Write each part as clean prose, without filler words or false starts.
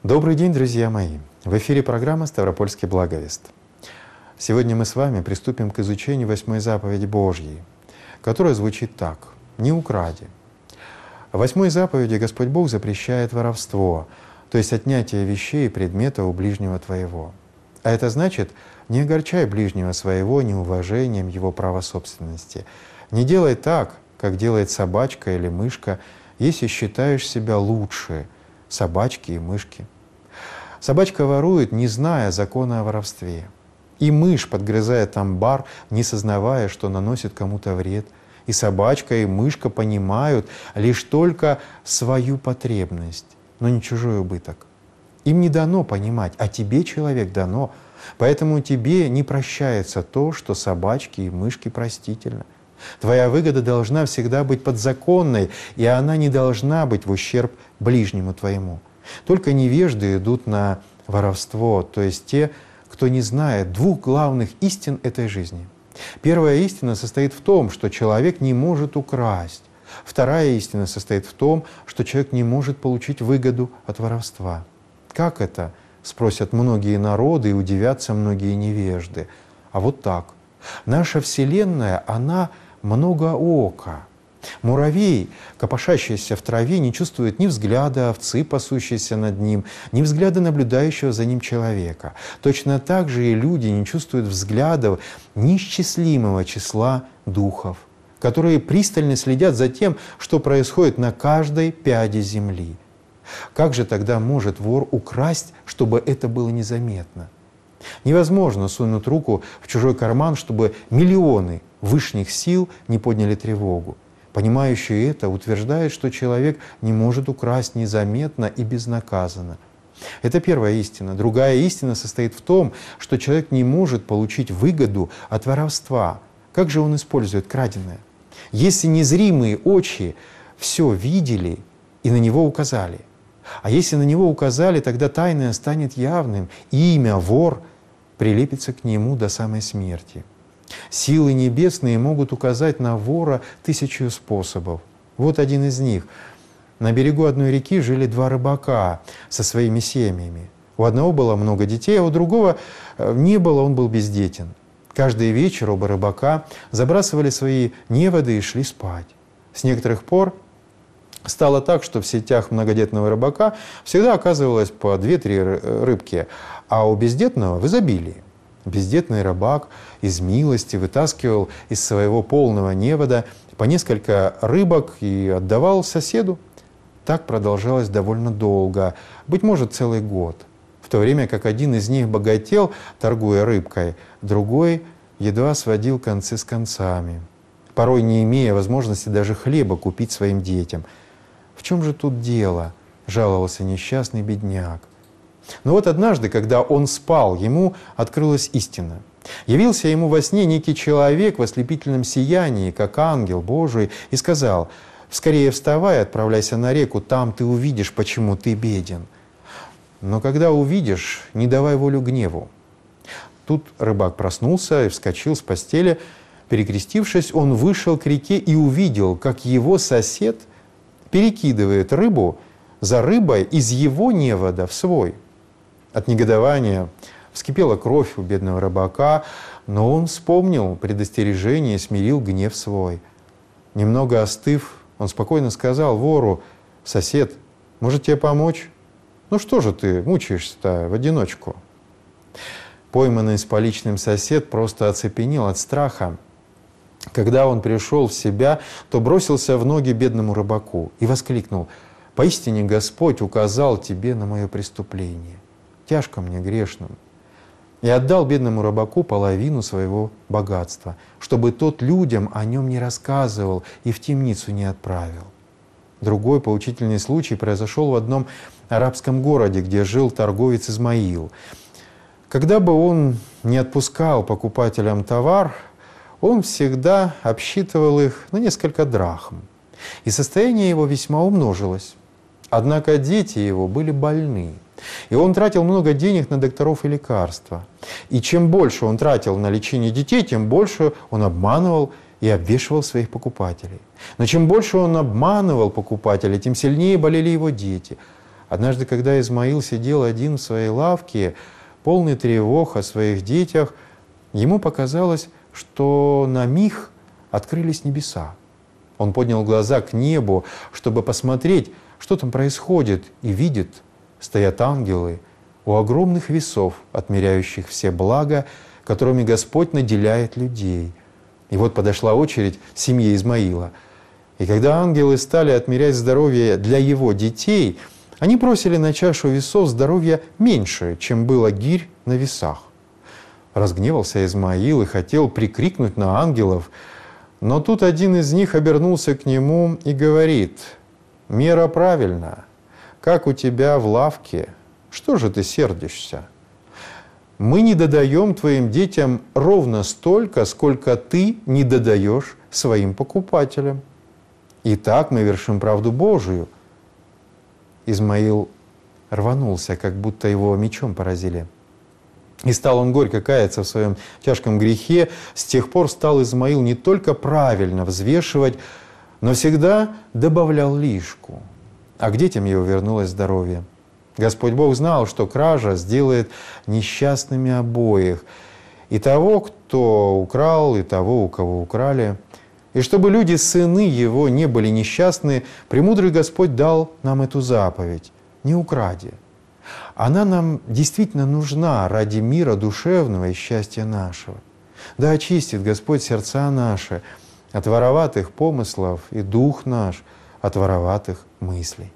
Добрый день, друзья мои! В эфире программа «Ставропольский благовест». Сегодня мы с вами приступим к изучению 8-й заповеди Божьей, которая звучит так: «Не укради». В 8-й заповеди Господь Бог запрещает воровство, то есть отнятие вещей и предметов у ближнего твоего. А это значит, не огорчай ближнего своего неуважением его права собственности. Не делай так, как делает собачка или мышка, если считаешь себя лучше собачки и мышки. Собачка ворует, не зная закона о воровстве. И мышь подгрызает амбар, не сознавая, что наносит кому-то вред. И собачка, и мышка понимают лишь только свою потребность, но не чужой убыток. Им не дано понимать, а тебе, человек, дано. Поэтому тебе не прощается то, что собачки и мышки простительно. Твоя выгода должна всегда быть подзаконной, и она не должна быть в ущерб ближнему твоему. Только невежды идут на воровство, то есть те, кто не знает двух главных истин этой жизни. Первая истина состоит в том, что человек не может украсть. Вторая истина состоит в том, что человек не может получить выгоду от воровства. Как это? Спросят многие народы и удивятся многие невежды. А вот так. Наша Вселенная, она многоока. Муравей, копошащийся в траве, не чувствует ни взгляда овцы, пасущейся над ним, ни взгляда наблюдающего за ним человека. Точно так же и люди не чувствуют взглядов неисчислимого числа духов, которые пристально следят за тем, что происходит на каждой пяде земли. Как же тогда может вор украсть, чтобы это было незаметно? Невозможно сунуть руку в чужой карман, чтобы миллионы вышних сил не подняли тревогу. Понимающий это утверждает, что человек не может украсть незаметно и безнаказанно. Это первая истина. Другая истина состоит в том, что человек не может получить выгоду от воровства. Как же он использует краденое? Если незримые очи все видели и на него указали. А если на него указали, тогда тайное станет явным, и имя вор прилепится к нему до самой смерти. Силы небесные могут указать на вора 1000 способов. Вот один из них. На берегу одной реки жили два рыбака со своими семьями. У одного было много детей, а у другого не было, он был бездетен. Каждый вечер оба рыбака забрасывали свои неводы и шли спать. С некоторых пор стало так, что в сетях многодетного рыбака всегда оказывалось по 2-3 рыбки, а у бездетного в изобилии. Бездетный рыбак из милости вытаскивал из своего полного невода по несколько рыбок и отдавал соседу. Так продолжалось довольно долго, быть может, целый год. В то время как один из них богател, торгуя рыбкой, другой едва сводил концы с концами, порой не имея возможности даже хлеба купить своим детям. «В чем же тут дело?» – жаловался несчастный бедняк. Но вот однажды, когда он спал, ему открылась истина. Явился ему во сне некий человек в ослепительном сиянии, как ангел Божий, и сказал: «Скорее вставай, отправляйся на реку, там ты увидишь, почему ты беден. Но когда увидишь, не давай волю гневу». Тут рыбак проснулся и вскочил с постели. Перекрестившись, он вышел к реке и увидел, как его сосед перекидывает рыбу за рыбой из его невода в свой. От негодования вскипела кровь у бедного рыбака, но он вспомнил предостережение и смирил гнев свой. Немного остыв, он спокойно сказал вору: «Сосед, может тебе помочь? Ну что же ты мучаешься-то в одиночку?» Пойманный с поличным сосед просто оцепенел от страха. Когда он пришел в себя, то бросился в ноги бедному рыбаку и воскликнул: «Поистине Господь указал тебе на мое преступление. Тяжко мне грешным». И отдал бедному рыбаку половину своего богатства, чтобы тот людям о нем не рассказывал и в темницу не отправил. Другой поучительный случай произошел в одном арабском городе, где жил торговец Измаил. Когда бы он не отпускал покупателям товар, он всегда обсчитывал их на несколько драхм, и состояние его весьма умножилось. Однако дети его были больны, и он тратил много денег на докторов и лекарства. И чем больше он тратил на лечение детей, тем больше он обманывал и обвешивал своих покупателей. Но чем больше он обманывал покупателей, тем сильнее болели его дети. Однажды, когда Измаил сидел один в своей лавке, полный тревог о своих детях, ему показалось, что на миг открылись небеса. Он поднял глаза к небу, чтобы посмотреть, что там происходит, и видит, стоят ангелы у огромных весов, отмеряющих все блага, которыми Господь наделяет людей. И вот подошла очередь семье Измаила. И когда ангелы стали отмерять здоровье для его детей, они бросили на чашу весов здоровья меньше, чем было гирь на весах. Разгневался Измаил и хотел прикрикнуть на ангелов, но тут один из них обернулся к нему и говорит: «Мера правильна, как у тебя в лавке, что же ты сердишься? Мы не додаем твоим детям ровно столько, сколько ты не додаешь своим покупателям. И так мы вершим правду Божию». Измаил рванулся, как будто его мечом поразили. И стал он горько каяться в своем тяжком грехе. С тех пор стал Измаил не только правильно взвешивать, но всегда добавлял лишку. А к детям его вернулось здоровье. Господь Бог знал, что кража сделает несчастными обоих. И того, кто украл, и того, у кого украли. И чтобы люди, сыны его, не были несчастны, премудрый Господь дал нам эту заповедь: не укради. Она нам действительно нужна ради мира душевного и счастья нашего. Да очистит Господь сердца наши от вороватых помыслов и дух наш от вороватых мыслей.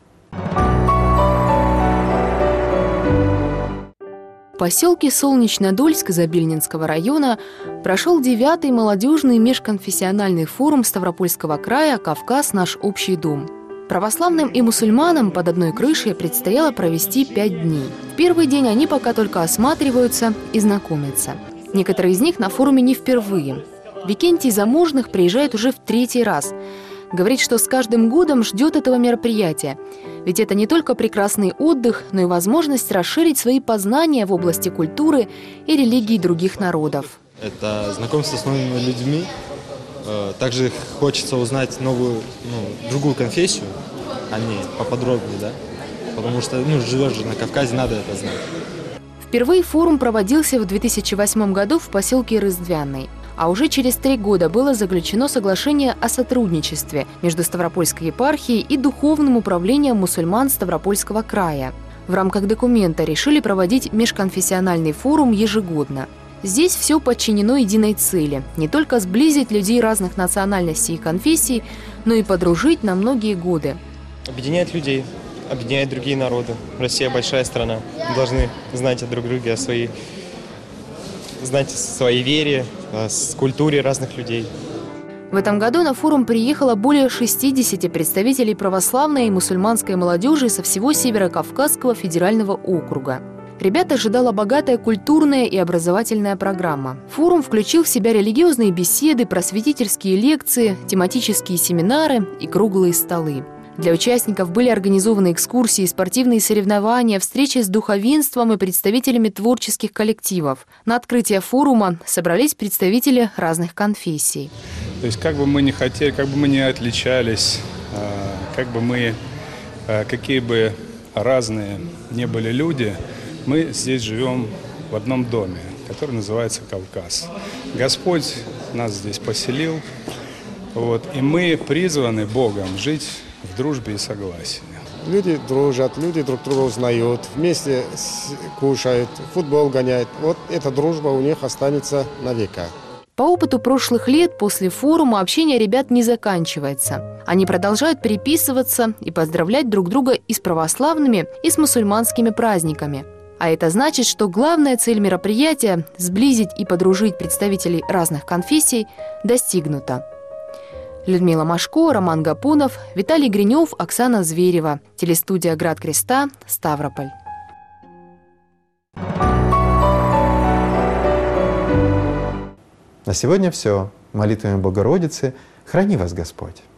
В поселке Солнечнодольск Забельнинского района прошел 9-й молодежный межконфессиональный форум Ставропольского края «Кавказ. Наш общий дом». Православным и мусульманам под одной крышей предстояло провести 5 дней. В первый день они пока только осматриваются и знакомятся. Некоторые из них на форуме не впервые. Викентий Заможных приезжает уже в 3-й раз. Говорит, что с каждым годом ждет этого мероприятия. Ведь это не только прекрасный отдых, но и возможность расширить свои познания в области культуры и религии других народов. Это знакомство с новыми людьми. Также хочется узнать новую, другую конфессию, а не поподробнее, да? Потому что, живешь же на Кавказе, надо это знать. Впервые форум проводился в 2008 году в поселке Рыздвяный. А уже через 3 года было заключено соглашение о сотрудничестве между Ставропольской епархией и Духовным управлением мусульман Ставропольского края. В рамках документа решили проводить межконфессиональный форум ежегодно. Здесь все подчинено единой цели – не только сблизить людей разных национальностей и конфессий, но и подружить на многие годы. Объединять людей, объединять другие народы. Россия большая страна. Мы должны знать друг друга, знать о своей вере, о культуре разных людей. В этом году на форум приехало более 60 представителей православной и мусульманской молодежи со всего Северо-Кавказского федерального округа. Ребят ожидала богатая культурная и образовательная программа. Форум включил в себя религиозные беседы, просветительские лекции, тематические семинары и круглые столы. Для участников были организованы экскурсии, спортивные соревнования, встречи с духовенством и представителями творческих коллективов. На открытие форума собрались представители разных конфессий. То есть как бы мы ни хотели, как бы мы ни отличались, какие бы разные не были люди, мы здесь живем в одном доме, который называется Кавказ. Господь нас здесь поселил, и мы призваны Богом жить в дружбе и согласии. Люди дружат, люди друг друга узнают, вместе кушают, футбол гоняют. Вот эта дружба у них останется навека. По опыту прошлых лет после форума общение ребят не заканчивается. Они продолжают переписываться и поздравлять друг друга и с православными, и с мусульманскими праздниками. А это значит, что главная цель мероприятия – сблизить и подружить представителей разных конфессий – достигнута. Людмила Машко, Роман Гапонов, Виталий Гринев, Оксана Зверева. Телестудия «Град Креста», Ставрополь. На сегодня все. Молитвами Богородицы храни вас Господь.